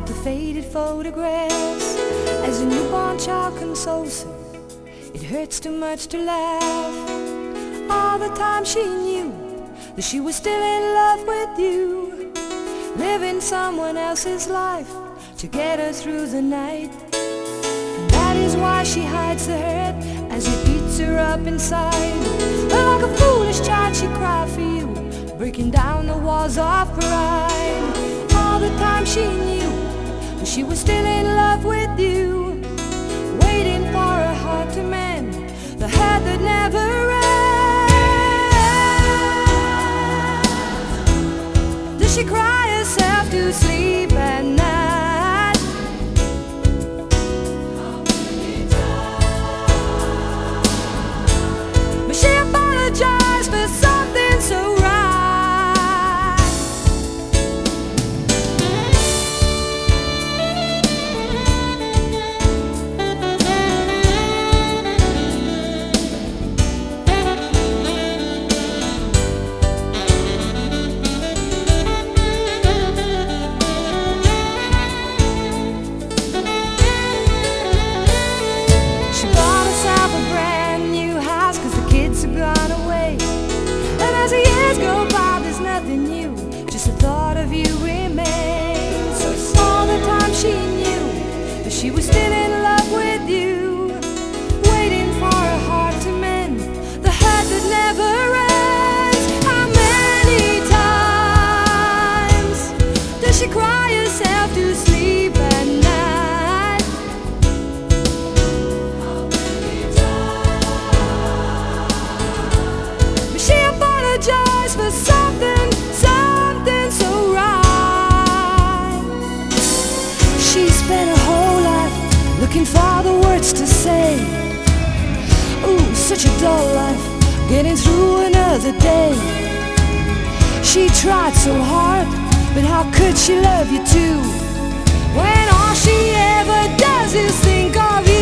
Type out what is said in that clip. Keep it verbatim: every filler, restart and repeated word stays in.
at the faded photographs as a newborn child consoles her. It hurts too much to laugh. All the time she knew that she was still in love with you, living someone else's life to get her through the night. And that is why she hides the hurt as it eats her up inside. But like a foolish child she cried for you, breaking down the walls of pride. All the time she knew that she was still in love with you, waiting for her heart to mend the hurt that never ends. Does she cry herself to sleep at night? But she apologized for something so right. She was still in love with you, waiting for her heart to mend the hurt that never ends. How many times does she cry herself to sleep at night? How many times? But she apologized for something, something so right. She spent her whole looking for the words to say. Ooh, such a dull life, getting through another day. She tried so hard, but how could she love you too, when all she ever does is think of you?